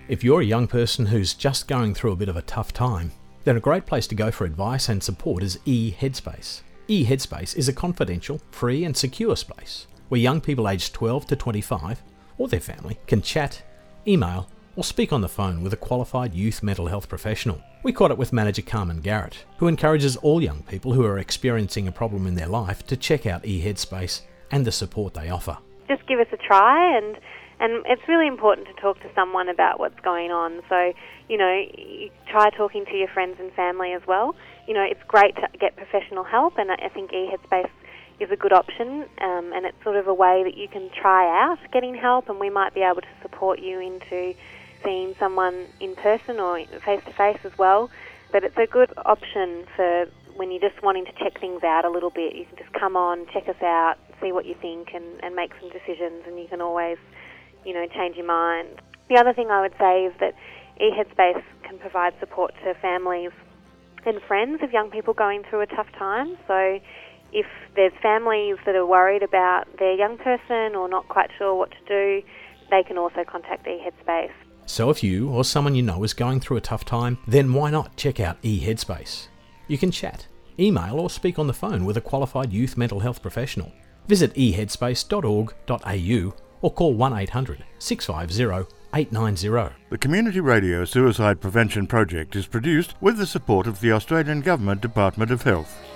If you're a young person who's just going through a bit of a tough time, then a great place to go for advice and support is eHeadspace. eHeadspace is a confidential, free and secure space where young people aged 12 to 25 or their family can chat, email or speak on the phone with a qualified youth mental health professional. We caught up with manager Carmen Garrett, who encourages all young people who are experiencing a problem in their life to check out eHeadspace and the support they offer. Just give us a try, and it's really important to talk to someone about what's going on. So, you try talking to your friends and family as well. It's great to get professional help, and I think eHeadspace is a good option, and it's sort of a way that you can try out getting help, and we might be able to support you into seeing someone in person or face-to-face as well. But it's a good option for when you're just wanting to check things out a little bit. You can just come on, check us out, see what you think, and make some decisions, and you can always, change your mind. The other thing I would say is that eHeadspace can provide support to families and friends of young people going through a tough time. So if there's families that are worried about their young person or not quite sure what to do, they can also contact eHeadspace. So if you or someone you know is going through a tough time, then why not check out eHeadspace? You can chat, email or speak on the phone with a qualified youth mental health professional. Visit eheadspace.org.au or call 1800 650 890. The Community Radio Suicide Prevention Project is produced with the support of the Australian Government Department of Health.